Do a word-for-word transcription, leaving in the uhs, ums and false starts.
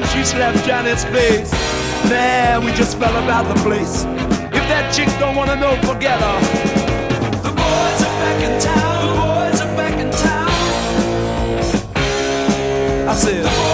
she slapped Janet's face. Nah, we just fell about the place. If that chick don't wanna know, forget her. The boys are back in town. The boys are back in town. I said.